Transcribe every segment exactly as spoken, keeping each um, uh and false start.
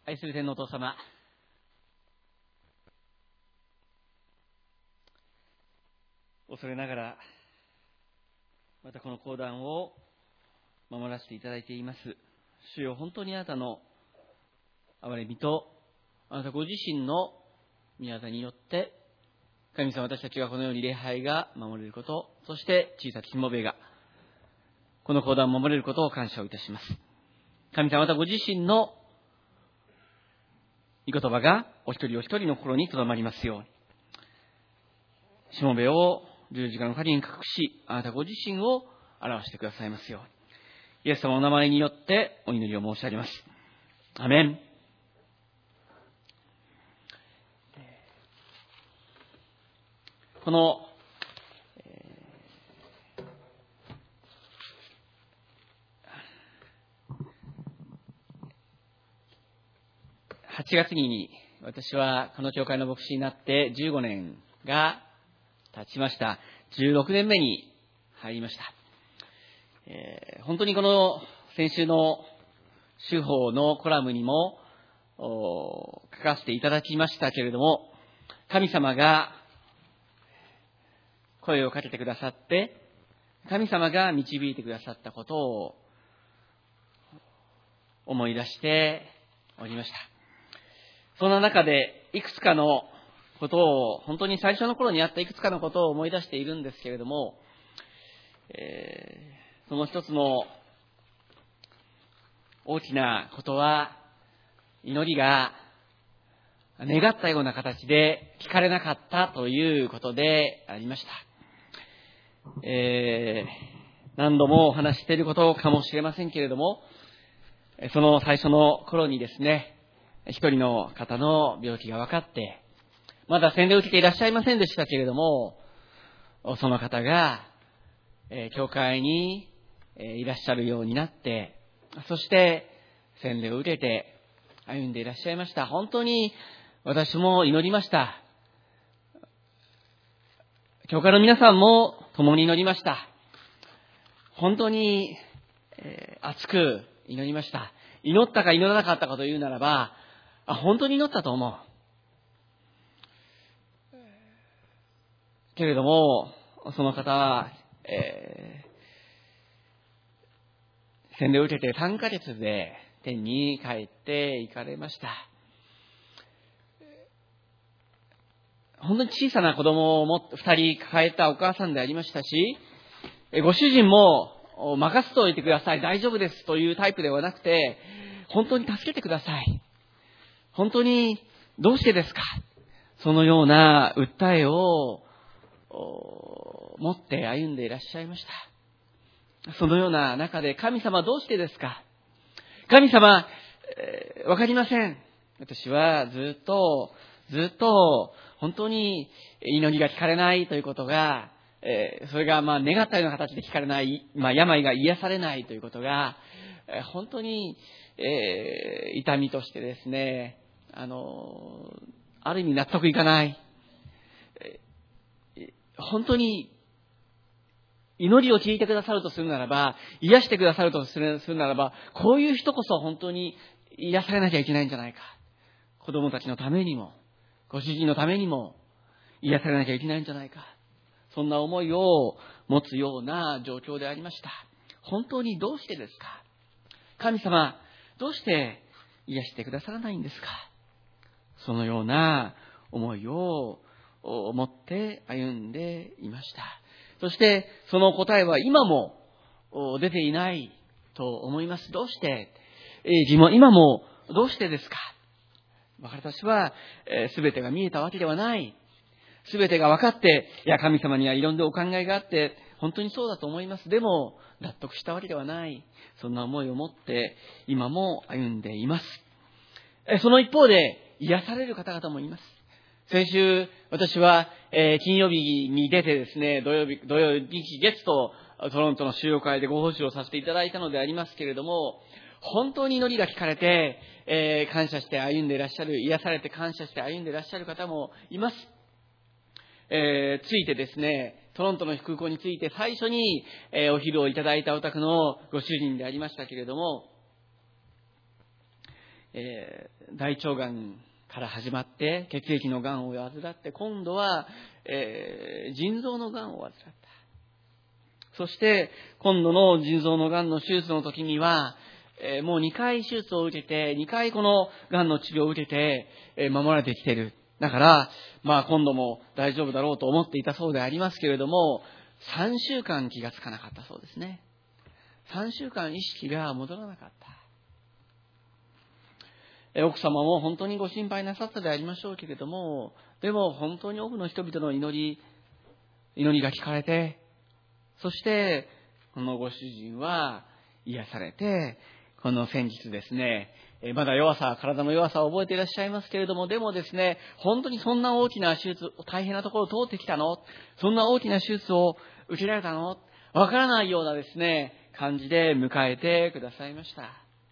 愛する天のお父様、恐れながらまたこの講談を守らせていただいています。主よ、本当にあなたの憐れみとあなたご自身の御業によって神様、私たちがこのように礼拝が守れること、そして小さきしもべがこの講談を守れることを感謝をいたします。神様、またご自身の御言葉がお一人お一人の心に留まりますように、しもべを十字架の陰に隠し、あなたご自身を表してくださいますように、イエス様のお名前によってお祈りを申し上げます。アメン。この、はちがつに私はこの教会の牧師になってじゅうごねんが経ちました。じゅうろくねんめに入りました。えー、本当にこの先週の修法のコラムにも書かせていただきましたけれども、神様が声をかけてくださって、神様が導いてくださったことを思い出しておりました。そんな中でいくつかのことを、本当に最初の頃にあったいくつかのことを思い出しているんですけれども、えー、その一つの大きなことは、祈りが願ったような形で聞かれなかったということでありました。えー、何度もお話ししていることかもしれませんけれども、その最初の頃にですね、一人の方の病気が分かって、まだ洗礼を受けていらっしゃいませんでしたけれども、その方が、えー、教会に、えー、いらっしゃるようになって、そして洗礼を受けて歩んでいらっしゃいました。本当に私も祈りました。教会の皆さんも共に祈りました。本当に、えー、熱く祈りました。祈ったか祈らなかったかというならば、あ、本当に祈ったと思う。けれども、その方は、えー、洗礼を受けてさんかげつで天に帰って行かれました。本当に小さな子供をも二人抱えたお母さんでありましたし、ご主人も任せておいてください、大丈夫ですというタイプではなくて、本当に助けてください、本当にどうしてですか、そのような訴えを持って歩んでいらっしゃいました。そのような中で、神様どうしてですか、神様、えー、わかりません。私はずっとずっと本当に祈りが聞かれないということが、えー、それがまあ願ったような形で聞かれない、まあ、病が癒されないということが、えー、本当に、えー、痛みとしてですね、あのある意味納得いかない、えー、本当に祈りを聞いてくださるとするならば、癒してくださるとするならば、こういう人こそ本当に癒されなきゃいけないんじゃないか、子供たちのためにもご主人のためにも癒されなきゃいけないんじゃないか、そんな思いを持つような状況でありました。本当にどうしてですか、神様どうして癒してくださらないんですか、そのような思いを持って歩んでいました。そしてその答えは今も出ていないと思います。どうして、疑問、今もどうしてですか。私はすべてが見えたわけではない。すべてが分かって、いや神様にはいろんなお考えがあって本当にそうだと思います。でも納得したわけではない。そんな思いを持って今も歩んでいます。その一方で癒される方々もいます。先週私は、えー、金曜日に出てですね、土曜日、土曜日、日、月とトロントの修養会でご奉仕をさせていただいたのでありますけれども、本当に祈りが聞かれて、えー、感謝して歩んでいらっしゃる、癒されて感謝して歩んでいらっしゃる方もいます。えー、ついてですね、トロントの空港について最初に、えー、お昼をいただいたお宅のご主人でありましたけれども、 えー、大腸がんから始まって血液のがんを患って、今度は、えー、腎臓のがんを患った。そして今度の腎臓のがんの手術の時には、えー、もうにかい手術を受けて、にかいこのがんの治療を受けて、えー、守られてきている。だから、まあ今度も大丈夫だろうと思っていたそうでありますけれども、さんしゅうかん気がつかなかったそうですね。さんしゅうかん意識が戻らなかった。えー、奥様も本当にご心配なさったでありましょうけれども、でも本当に多くの人々の祈り、祈りが聞かれて、そしてこのご主人は癒されて、この先日ですね、まだ弱さ、体の弱さを覚えていらっしゃいますけれども、でもですね、本当にそんな大きな手術、大変なところを通ってきたの？そんな大きな手術を受けられたの？わからないようなですね、感じで迎えてくださいました。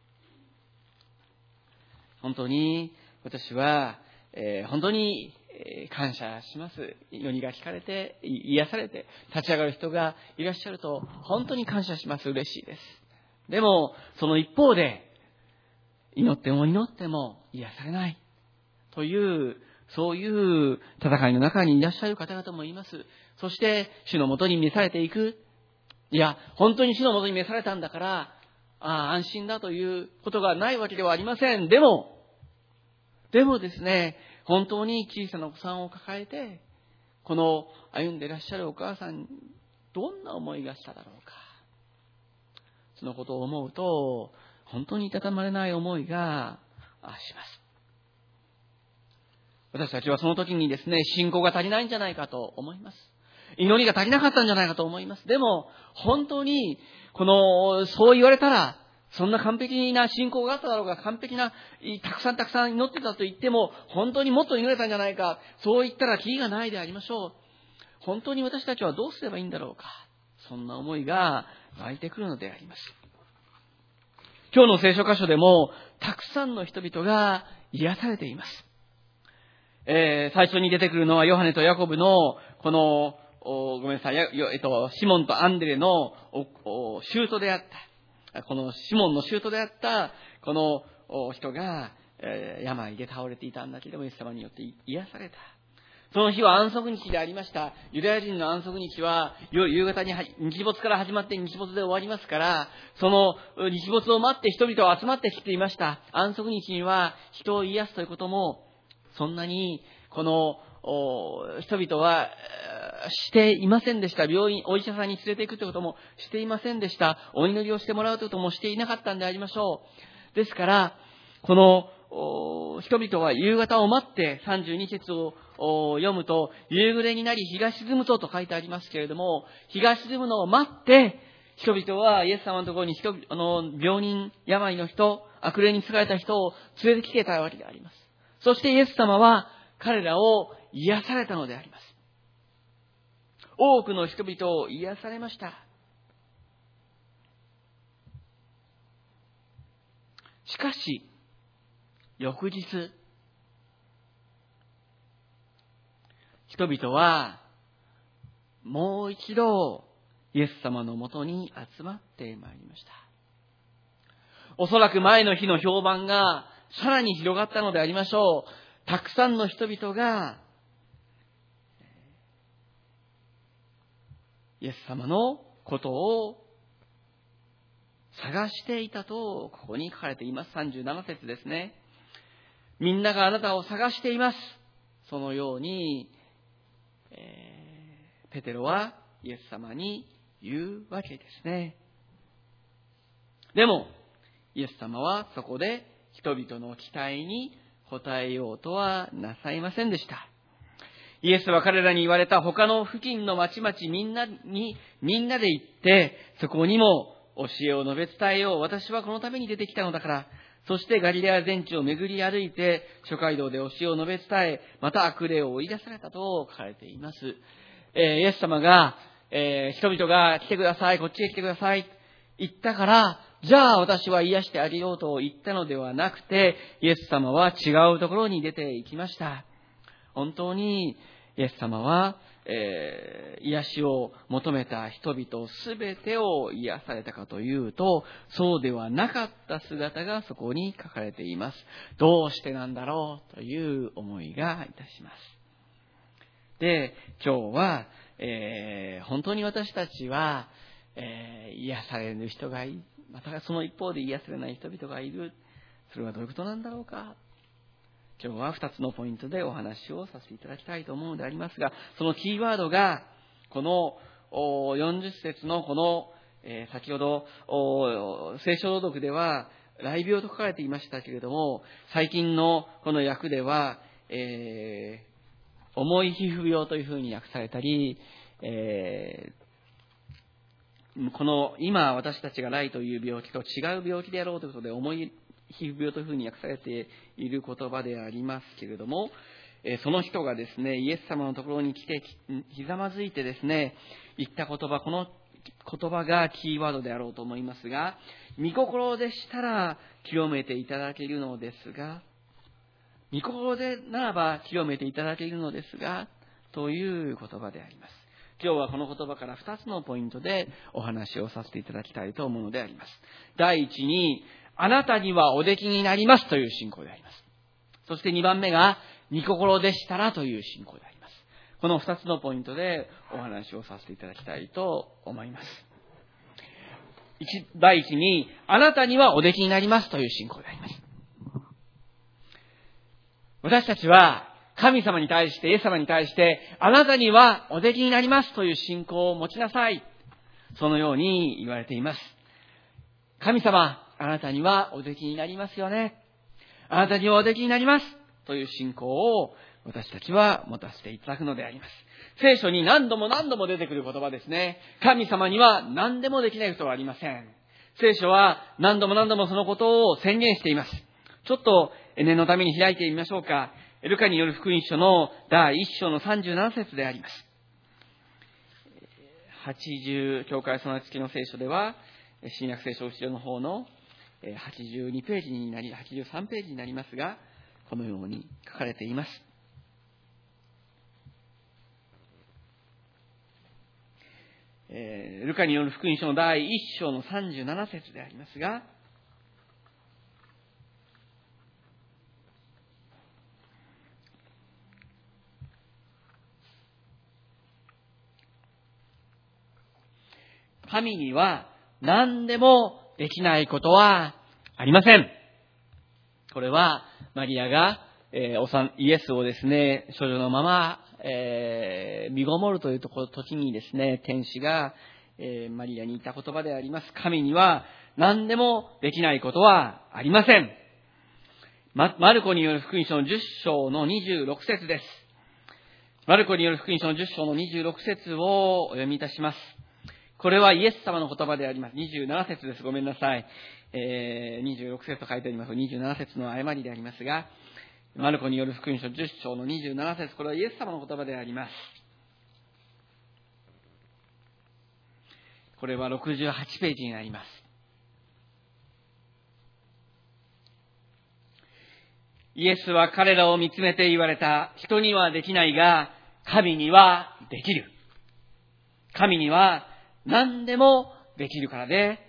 本当に私は、えー、本当に感謝します。祈りが聞かれて、癒されて、立ち上がる人がいらっしゃると、本当に感謝します。嬉しいです。でも、その一方で、祈っても祈っても癒されないという、そういう戦いの中にいらっしゃる方々もいます。そして、主のもとに召されていく。いや、本当に主のもとに召されたんだから、ああ、安心だということがないわけではありません。でも、でもですね、本当に小さなお子さんを抱えて、この歩んでいらっしゃるお母さん、どんな思いがしただろうか。そのことを思うと、本当にいたたまれない思いがします。私たちはその時にですね、信仰が足りないんじゃないかと思います。祈りが足りなかったんじゃないかと思います。でも、本当に、この、そう言われたら、そんな完璧な信仰があっただろうが、完璧な、たくさんたくさん祈ってたと言っても、本当にもっと祈れたんじゃないか、そう言ったらキリがないでありましょう。本当に私たちはどうすればいいんだろうか。そんな思いが湧いてくるのであります。今日の聖書箇所でも、たくさんの人々が癒されています。えー、最初に出てくるのはヨハネとヤコブの、この、ごめんなさい、えっと、シモンとアンデレの舅であった。このシモンの舅であった、この人が、えー、病で倒れていたんだけれども、イエス様によって癒された。その日は安息日でありました。ユダヤ人の安息日は夕方に日没から始まって日没で終わりますから、その日没を待って人々は集まってきていました。安息日には人を癒すということも、そんなにこの人々はしていませんでした。病院、お医者さんに連れて行くということもしていませんでした。お祈りをしてもらうということもしていなかったんでありましょう。ですから、この人々は夕方を待ってさんじゅうに節を読むと、夕暮れになり日が沈むとと書いてありますけれども、日が沈むのを待って、人々はイエス様のところに人あの病人、病の人、悪霊に疲れた人を連れてきてたわけであります。そしてイエス様は彼らを癒されたのであります。多くの人々を癒されました。しかし、翌日、人々はもう一度イエス様のもとに集まってまいりました。おそらく前の日の評判がさらに広がったのでありましょう。たくさんの人々がイエス様のことを探していたとここに書かれています。さんじゅうなな節ですね。みんながあなたを探しています。そのように、えー、ペテロはイエス様に言うわけですね。でもイエス様はそこで人々の期待に応えようとはなさいませんでした。イエスは彼らに言われた他の付近の町々みんなにみんなで行って、そこにも教えを述べ伝えよう。私はこのために出てきたのだから。そしてガリレア全地を巡り歩いて諸街道で教えを述べ伝え、また悪霊を追い出されたと書かれています。えー、イエス様が、えー、人々が来てください、こっちへ来てください言ったから、じゃあ私は癒してあげようと言ったのではなくて、イエス様は違うところに出て行きました。本当にイエス様はえー、癒しを求めた人々すべてを癒されたかというと、そうではなかった姿がそこに書かれています。どうしてなんだろうという思いがいたします。で、今日は、えー、本当に私たちは、えー、癒される人がいる。またその一方で癒されない人々がいる。それはどういうことなんだろうか。今日は二つのポイントでお話をさせていただきたいと思うのでありますが、そのキーワードが、このよんじゅっ節のこの、えー、先ほど聖書朗読では、雷病と書かれていましたけれども、最近のこの訳では、えー、重い皮膚病というふうに訳されたり、えー、この今私たちが雷という病気と違う病気であろうということで、重い皮膚病というふうに訳されている言葉でありますけれども、その人がですね、イエス様のところに来て、ひざまずいてですね、言った言葉、この言葉がキーワードであろうと思いますが、御心でしたら清めていただけるのですが、御心でならば清めていただけるのですが、という言葉であります。今日はこの言葉からふたつのポイントでお話をさせていただきたいと思うのであります。第一に、あなたにはおできになりますという信仰であります。そしてにばんめが、御心でしたらという信仰であります。このふたつのポイントでお話をさせていただきたいと思います。第一に、あなたにはおできになりますという信仰であります。私たちは神様に対して、イエス様に対して、あなたにはおできになりますという信仰を持ちなさい。そのように言われています。神様、あなたにはおできになりますよね。あなたにはおできになりますという信仰を私たちは持たせていただくのであります。聖書に何度も何度も出てくる言葉ですね。神様には何でもできないことはありません。聖書は何度も何度もそのことを宣言しています。ちょっと念のために開いてみましょうか。ルカによる福音書のだいいっ章のさんじゅうなな節であります。はちじゅう、教会備え付きの聖書では、新約聖書後ろの方のはちじゅうにページになり、はちじゅうさんページになりますが、このように書かれています。えー、ルカによる福音書のだいいっ章のさんじゅうなな節でありますが、神には何でもできないことはありません。これはマリアが、えー、おさんイエスをですね、少女のまま、えー、身ごもるというところ時にですね、天使が、えー、マリアに言った言葉であります。神には何でもできないことはありません。マ, マルコによる福音書のじゅっ章のにじゅうろく節です。マルコによる福音書のじゅっ章のにじゅうろく節をお読みいたします。これはイエス様の言葉であります。にじゅうなな節です。ごめんなさい。えー、にじゅうろく節と書いてあります。にじゅうなな節の誤りでありますが、マルコによる福音書じゅっ章のにじゅうなな節、これはイエス様の言葉であります。これはろくじゅうはちページになります。イエスは彼らを見つめて言われた。人にはできないが、神にはできる。神には何でもできるからである。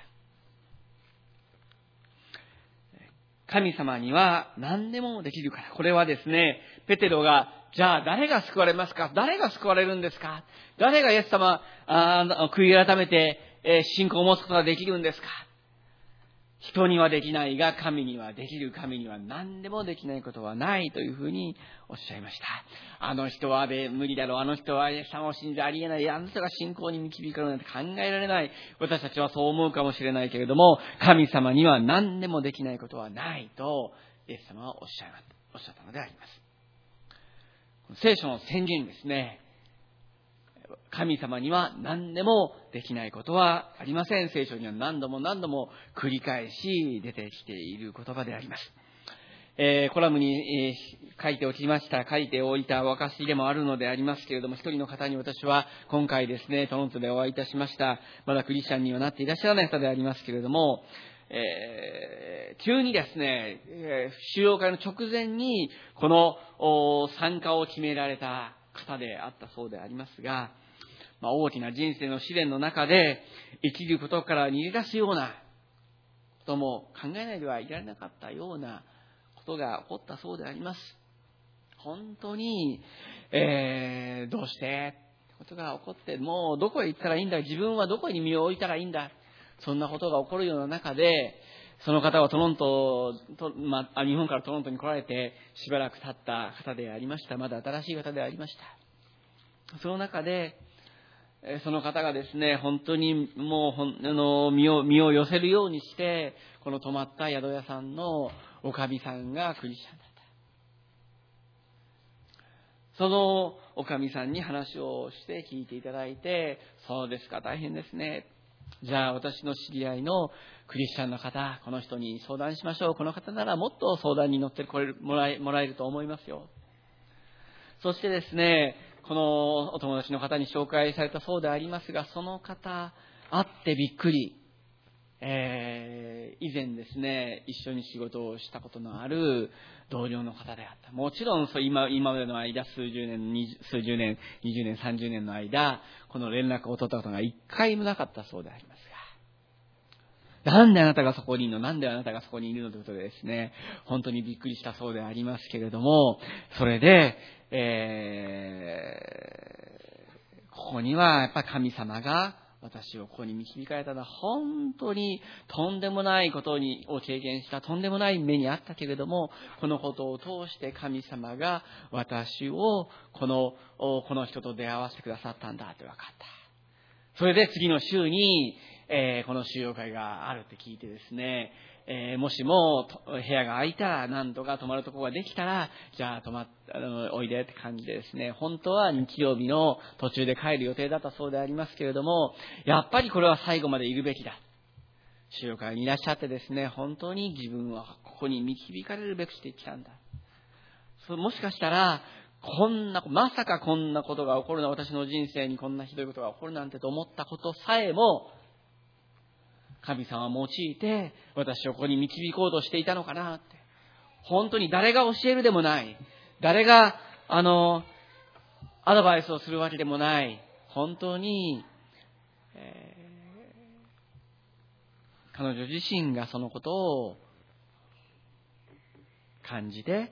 神様には何でもできるから。これはですね、ペテロが、じゃあ誰が救われますか？誰が救われるんですか？誰がイエス様、あ悔い改めて、えー、信仰を持つことができるんですか？人にはできないが、神にはできる。神には何でもできないことはないというふうにおっしゃいました。あの人はで無理だろう。あの人はイエス様を信じありえない。あの人が信仰に導かれるなんて考えられない。私たちはそう思うかもしれないけれども、神様には何でもできないことはないと、イエス様はおっしゃいました。おっしゃったのであります。聖書の宣言ですね。神様には何でもできないことはありません。聖書には何度も何度も繰り返し出てきている言葉であります。えー、コラムに、えー、書いておきました、書いておいた証でもあるのでありますけれども、一人の方に私は今回ですね、トロントでお会いいたしました。まだクリスチャンにはなっていらっしゃらない方でありますけれども、えー、急にですね、えー、修養会の直前にこの参加を決められた方であったそうでありますが、まあ、大きな人生の試練の中で生きることから逃げ出すようなことも考えないではいられなかったようなことが起こったそうであります。本当に、えー、どうしてことが起こって、もうどこへ行ったらいいんだ、自分はどこに身を置いたらいいんだ、そんなことが起こるような中で、その方はトロントと、まあ、日本からトロントに来られてしばらく経った方でありました。まだ新しい方でありました。その中でその方がですね、本当にもうほんあの 身を、身を寄せるようにしてこの泊まった宿屋さんのおかみさんがクリスチャンだった。そのおかみさんに話をして聞いていただいて、そうですか、大変ですね。じゃあ私の知り合いのクリスチャンの方、この人に相談しましょう。この方ならもっと相談に乗ってこれるもらえ、もらえると思いますよ。そしてですね、このお友達の方に紹介されたそうでありますが、その方、会ってびっくり。えー、以前ですね、一緒に仕事をしたことのある同僚の方であった。もちろんそう 今, 今までの間、数十年、数十年、にじゅうねん、さんじゅうねんの間、この連絡を取ったことが一回もなかったそうでありますが、なんであなたがそこにいるの、なんであなたがそこにいるのということでですね、本当にびっくりしたそうでありますけれども、それで、えー、ここにはやっぱり神様が私をここに導かれたのは本当にとんでもないことにを経験した、とんでもない目にあったけれども、このことを通して神様が私をこのこの人と出会わせてくださったんだと分かった。それで次の週に、えー、この修養会があるって聞いてですね、えー、もしも部屋が空いたら、何とか泊まるところができたら、じゃあ泊まっあのおいでって感じでですね、本当は日曜日の途中で帰る予定だったそうでありますけれども、やっぱりこれは最後までいるべきだ。修養会にいらっしゃってですね、本当に自分はここに導かれるべくしてきたんだ。そもしかしたら、こんな、まさかこんなことが起こるな、私の人生にこんなひどいことが起こるなんてと思ったことさえも、神様を用いて私をここに導こうとしていたのかなって。本当に誰が教えるでもない。誰が、あの、アドバイスをするわけでもない。本当に、えー、彼女自身がそのことを感じて、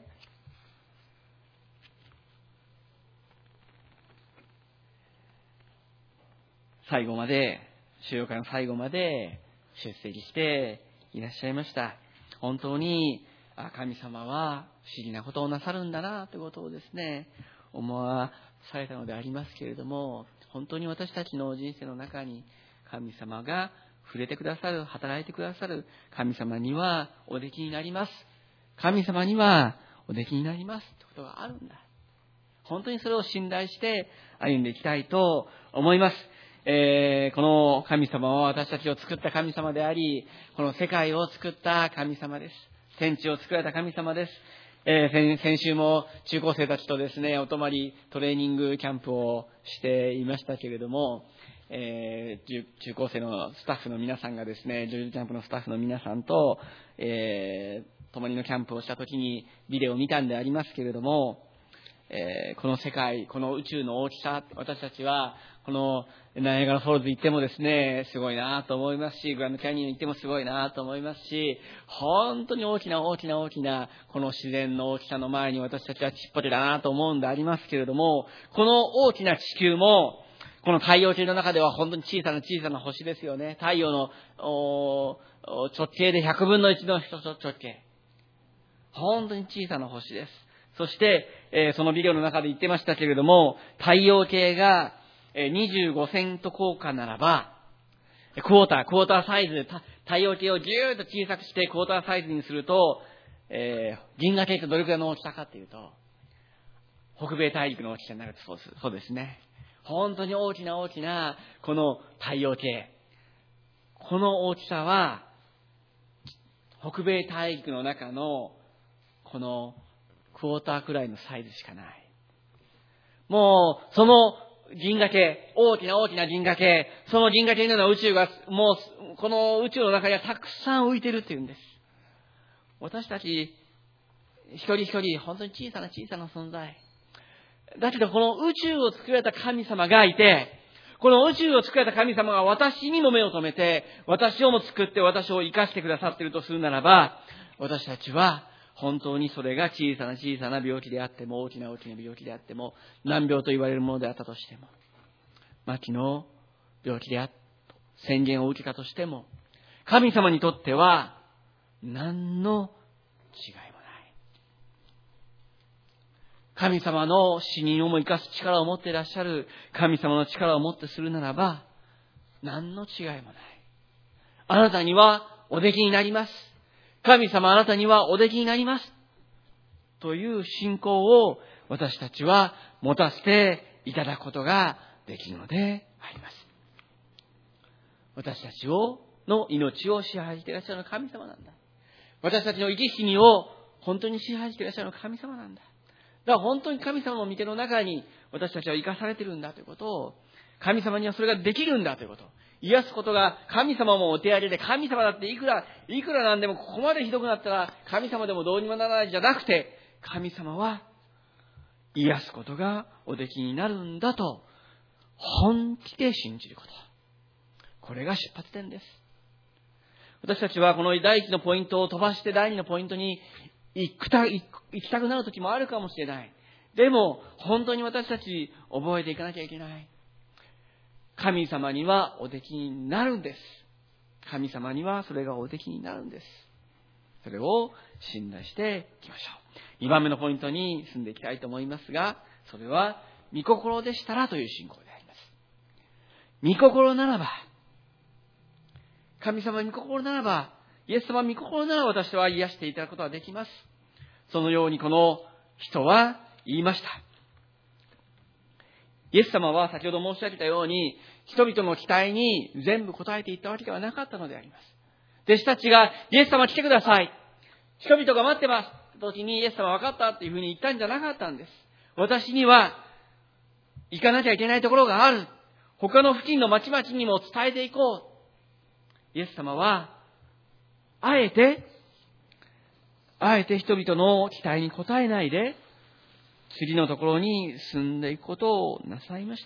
最後まで、修養会の最後まで出席していらっしゃいました。本当に神様は不思議なことをなさるんだなということをですね、思わされたのでありますけれども、本当に私たちの人生の中に神様が触れてくださる、働いてくださる、神様にはおできになります。神様にはおできになりますということがあるんだ。本当にそれを信頼して歩んでいきたいと思います。えー、この神様は私たちを作った神様であり、この世界を作った神様です。天地を作られた神様です。えー、先, 先週も中高生たちとですね、お泊まりトレーニングキャンプをしていましたけれども、えー、中高生のスタッフの皆さんがですね、ジョージキャンプのスタッフの皆さんと、えー、泊まりのキャンプをしたときにビデオを見たんでありますけれども、えー、この世界、この宇宙の大きさ、私たちはこのナイアガラフォールズ行ってもですね、すごいなと思いますし、グランドキャニオン行ってもすごいなと思いますし、本当に大きな大きな大きなこの自然の大きさの前に私たちはちっぽけだなと思うんでありますけれども、この大きな地球もこの太陽系の中では本当に小さな小さな星ですよね。太陽の直径でひゃくぶんのいちの直径。本当に小さな星です。そして、えー、そのビデオの中で言ってましたけれども、太陽系がにじゅうごセント効果ならば、クォーター、クォーターサイズ、太陽系をぎゅーっと小さくしてクォーターサイズにすると、えー、銀河系ってどれくらいの大きさかっていうと、北米大陸の大きさになるとそうです。そうですね。本当に大きな大きな、この太陽系。この大きさは、北米大陸の中の、この、クォーターくらいのサイズしかない。もう、その銀河系、大きな大きな銀河系、その銀河系のような宇宙が、もう、この宇宙の中にはたくさん浮いてるっていうんです。私たち、一人一人、本当に小さな小さな存在。 だけどこの宇宙を作られた神様がいて、この宇宙を作られた神様が私にも目を留めて、私をも作って私を生かしてくださっているとするならば、私たちは本当にそれが小さな小さな病気であっても、大きな大きな病気であっても、難病と言われるものであったとしても、末期の病気であったと宣言を受けたとしても、神様にとっては何の違いもない。神様の死人をも生かす力を持っていらっしゃる神様の力を持ってするならば、何の違いもない。あなたにはおできになります。神様あなたにはおできになります。という信仰を私たちは持たせていただくことができるのであります。私たちをの命を支配していらっしゃるのは神様なんだ。私たちの生き死にを本当に支配していらっしゃるのは神様なんだ。だから本当に神様の御手の中に私たちは生かされているんだということを、神様にはそれができるんだということを、癒すことが神様もお手上げで、神様だっていくら、いくらなんでもここまでひどくなったら神様でもどうにもならないじゃなくて、神様は癒すことがおできになるんだと本気で信じること。これが出発点です。私たちはこの第一のポイントを飛ばして第二のポイントに行きた、行きたくなる時もあるかもしれない。でも本当に私たち覚えていかなきゃいけない。神様にはおできになるんです。神様にはそれがおできになるんです。それを信頼していきましょう。にばんめのポイントに進んでいきたいと思いますが、それは御心でしたらという信仰であります。御心ならば、神様御心ならば、イエス様御心なら私は癒していただくことができます。そのようにこの人は言いました。イエス様は先ほど申し上げたように、人々の期待に全部応えていったわけではなかったのであります。弟子たちがイエス様来てください。人々が待ってます時にイエス様分かったっていうふうに言ったんじゃなかったんです。私には行かなきゃいけないところがある。他の付近の町々にも伝えていこう。イエス様はあえて、あえて人々の期待に応えないで、次のところに進んでいくことをなさいました。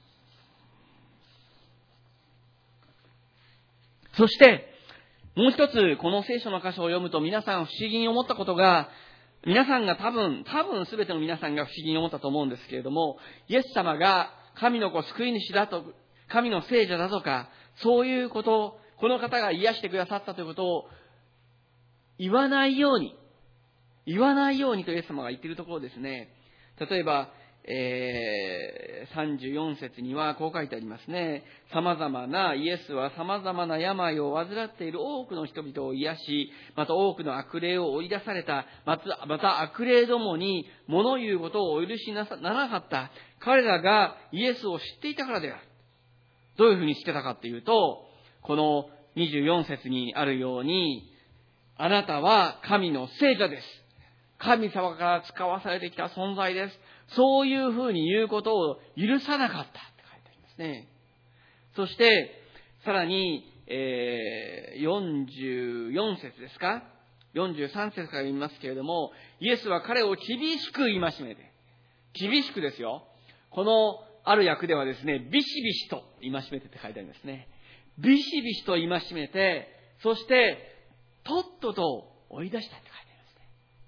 そして、もう一つ、この聖書の箇所を読むと皆さん不思議に思ったことが、皆さんが多分、多分全ての皆さんが不思議に思ったと思うんですけれども、イエス様が神の子救い主だと、神の聖者だとか、そういうこと、この方が癒してくださったということを言わないように、言わないようにとイエス様が言っているところですね。例えば、えー、さんじゅうよん節にはこう書いてありますね。様々な、イエスは様々な病を患っている多くの人々を癒し、また多くの悪霊を追い出された、また、また悪霊どもに物言うことをお許しなさならなかった。彼らがイエスを知っていたからである。どういうふうに知ってたかっていうと、このにじゅうよん節にあるように、あなたは神の聖者です。神様から使わされてきた存在です。そういうふうに言うことを許さなかったって書いてありますね。そして、さらに、えー、よんじゅうよん節ですか ?よんじゅうさん節から言いますけれども、イエスは彼を厳しく戒めて、厳しくですよ。このある訳ではですね、ビシビシと戒めてって書いてありますね。ビシビシと戒めて、そして、とっとと追い出したって書いてありますね。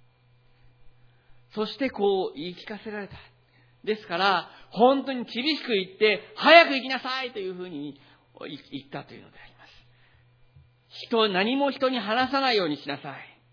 そしてこう言い聞かせられた。ですから、本当に厳しく言って、早く行きなさいというふうに言ったというのであります。人、何も人に話さないようにしなさい。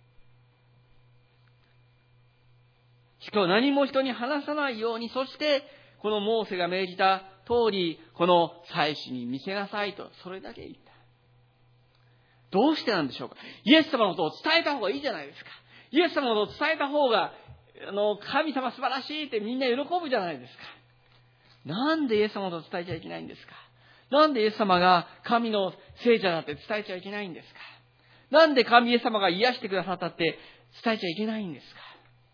人、何も人に話さないように、そして、このモーセが命じた通り、この祭司に見せなさいと、それだけ言った。どうしてなんでしょうか。イエス様のことを伝えた方がいいじゃないですか。イエス様のことを伝えた方が、あの、神様素晴らしいってみんな喜ぶじゃないですか。なんでイエス様のことを伝えちゃいけないんですか。なんでイエス様が神の聖者だって伝えちゃいけないんですか。なんで神イエス様が癒してくださったって伝えちゃいけないんですか。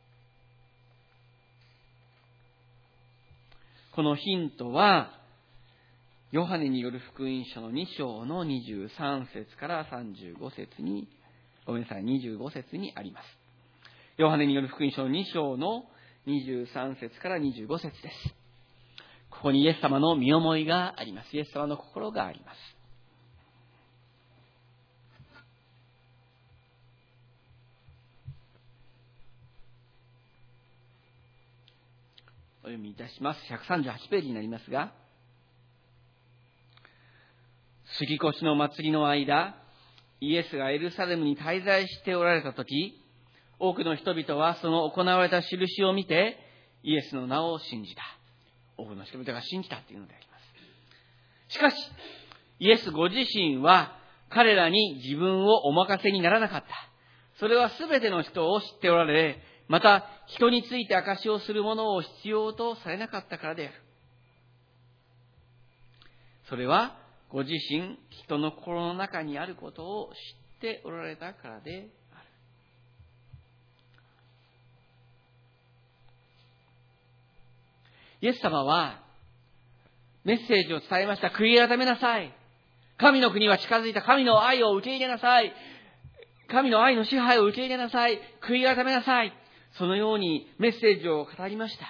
このヒントは、ヨハネによる福音書のに章のにじゅうさん節からさんじゅうご節に、ごめんなさい、にじゅうご節にあります。ヨハネによる福音書のに章のにじゅうさん節からにじゅうご節です。ここにイエス様の身思いがあります。イエス様の心があります。お読みいたします。ひゃくさんじゅうはちページになりますが、杉越の祭りの間、イエスがエルサレムに滞在しておられたとき、多くの人々はその行われた印を見て、イエスの名を信じた。多くの人々が信じたというのであります。しかし、イエスご自身は彼らに自分をお任せにならなかった。それはすべての人を知っておられ、また人について証しをするものを必要とされなかったからである。それはご自身、人の心の中にあることを知っておられたからである。イエス様はメッセージを伝えました。悔い改めなさい。神の国は近づいた。神の愛を受け入れなさい。神の愛の支配を受け入れなさい。悔い改めなさい。そのようにメッセージを語りました。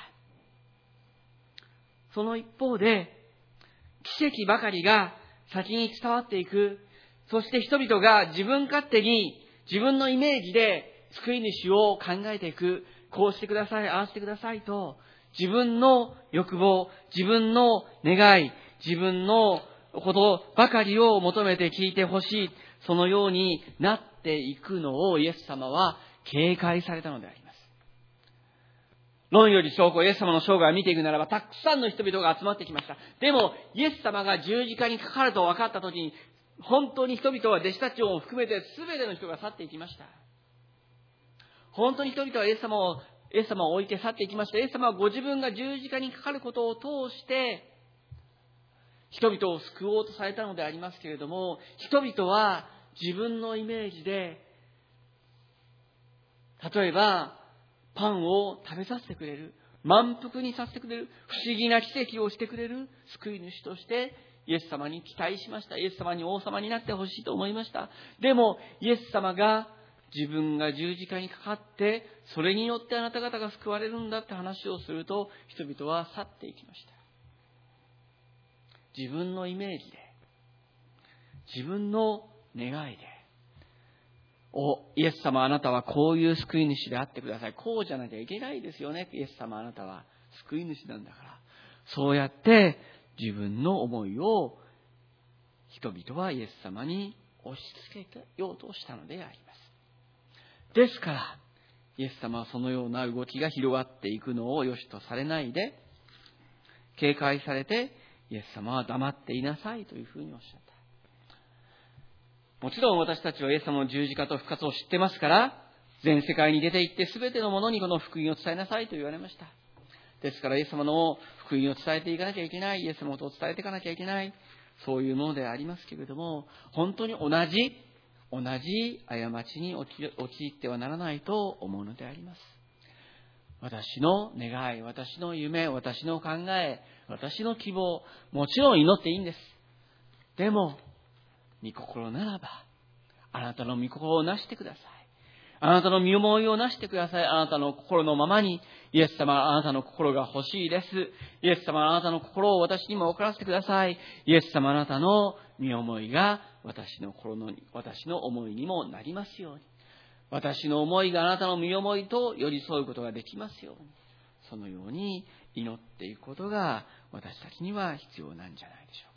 その一方で、奇跡ばかりが先に伝わっていく。そして人々が自分勝手に自分のイメージで救い主を考えていく。こうしてください、ああしてくださいと、自分の欲望、自分の願い、自分のことばかりを求めて聞いてほしい。そのようになっていくのをイエス様は警戒されたのであります。論より証拠、イエス様の生涯を見ていくならば、たくさんの人々が集まってきました。でも、イエス様が十字架にかかると分かったときに、本当に人々は弟子たちを含めて全ての人が去っていきました。本当に人々はイエス様を、イエス様を置いて去っていきました。イエス様はご自分が十字架にかかることを通して、人々を救おうとされたのでありますけれども、人々は自分のイメージで、例えば、パンを食べさせてくれる。満腹にさせてくれる。不思議な奇跡をしてくれる救い主としてイエス様に期待しました。イエス様に王様になってほしいと思いました。でもイエス様が自分が十字架にかかって、それによってあなた方が救われるんだって話をすると、人々は去っていきました。自分のイメージで、自分の願いで、お、イエス様あなたはこういう救い主であってください。こうじゃなきゃいけないですよね。イエス様あなたは救い主なんだから。そうやって自分の思いを人々はイエス様に押し付けようとしたのであります。ですから、イエス様はそのような動きが広がっていくのを良しとされないで、警戒されて、イエス様は黙っていなさいというふうにおっしゃった。もちろん私たちはイエス様の十字架と復活を知ってますから、全世界に出て行って全ての者にこの福音を伝えなさいと言われました。ですからイエス様の福音を伝えていかなきゃいけない、イエス様と伝えていかなきゃいけない、そういうものでありますけれども、本当に同じ、同じ過ちに陥ってはならないと思うのであります。私の願い、私の夢、私の考え、私の希望、もちろん祈っていいんです。でも、御心ならば、あなたの御心をなしてください。あなたの身思いをなしてください。あなたの心のままに、イエス様、あなたの心が欲しいです。イエス様、あなたの心を私にも分からせてください。イエス様、あなたの身思いが私の心の、私の思いにもなりますように。私の思いがあなたの身思いと寄り添うことができますように。そのように祈っていくことが私たちには必要なんじゃないでしょうか。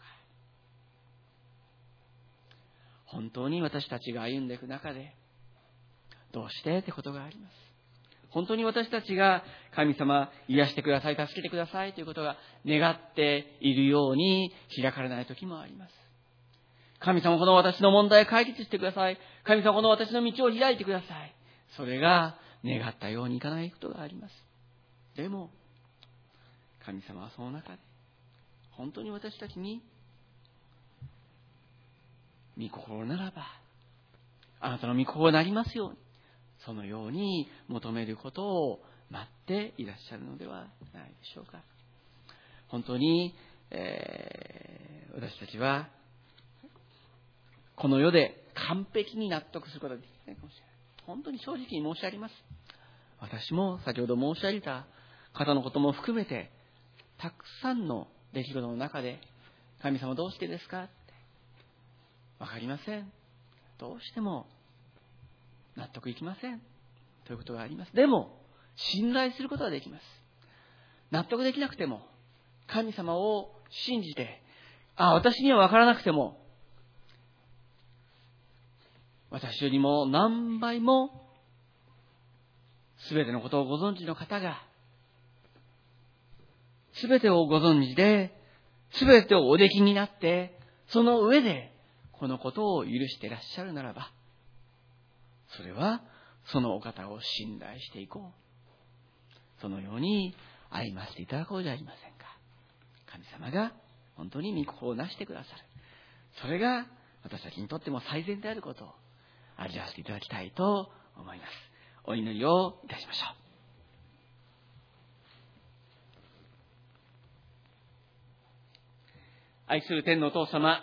本当に私たちが歩んでいく中で、どうしてってことがあります。本当に私たちが神様癒してください、助けてくださいということが願っているように開かれない時もあります。神様この私の問題を解決してください。神様この私の道を開いてください。それが願ったようにいかないことがあります。でも、神様はその中で本当に私たちに御心ならば、あなたの御心になりますように、そのように求めることを待っていらっしゃるのではないでしょうか。本当に、えー、私たちはこの世で完璧に納得することができないかもしれない。本当に正直に申し上げます。私も先ほど申し上げた方のことも含めて、たくさんの出来事の中で、神様どうしてですかって、わかりません。どうしても納得いきません。ということがあります。でも、信頼することはできます。納得できなくても、神様を信じて、あ、私にはわからなくても、私よりも何倍も、すべてのことをご存知の方が、すべてをご存知で、すべてをおできになって、その上で、このことを許していらっしゃるならば、それは、そのお方を信頼していこう。そのように歩ませていただこうじゃありませんか。神様が本当に御心をなしてくださる。それが私たちにとっても最善であることを味わわせていただきたいと思います。お祈りをいたしましょう。愛する天のお父様、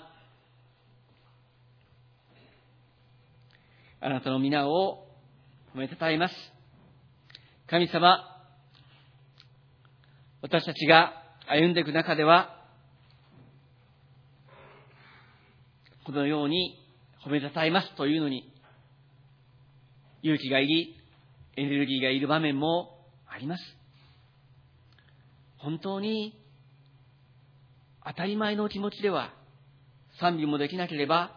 あなたの皆を褒めたたえます。神様、私たちが歩んでいく中では、このように褒めたたえますというのに、勇気がいり、エネルギーがいる場面もあります。本当に当たり前の気持ちでは賛美もできなければ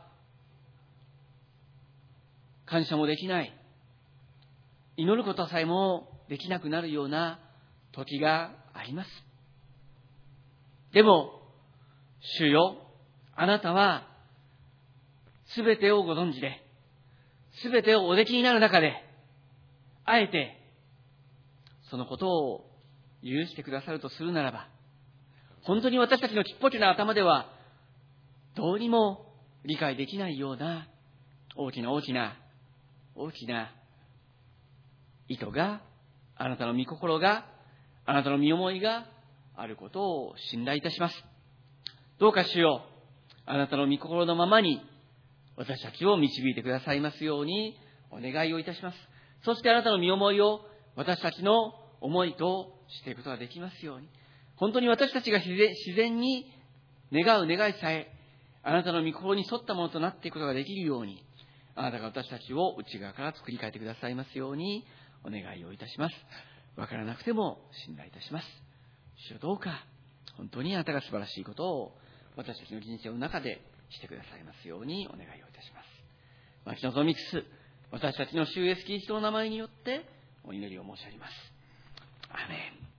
感謝もできない、祈ることさえもできなくなるような時があります。でも主よ、あなたはすべてをご存知で、すべてをおできになる中で、あえてそのことを許してくださるとするならば、本当に私たちのちっぽけな頭ではどうにも理解できないような大きな大きな大きな意図が、あなたの御心が、あなたの身思いがあることを信頼いたします。どうか主よ、あなたの御心のままに私たちを導いてくださいますようにお願いをいたします。そしてあなたの身思いを私たちの思いとしていくことができますように、本当に私たちが自然、自然に願う願いさえあなたの御心に沿ったものとなっていくことができるように、あなたが私たちを内側から作り変えてくださいますようにお願いをいたします。わからなくても信頼いたします。主よ、どうか本当にあなたが素晴らしいことを私たちの人生の中でしてくださいますようにお願いをいたします。待ち望みつつ、私たちの主イエスキリストの名前によってお祈りを申し上げます。アーメン。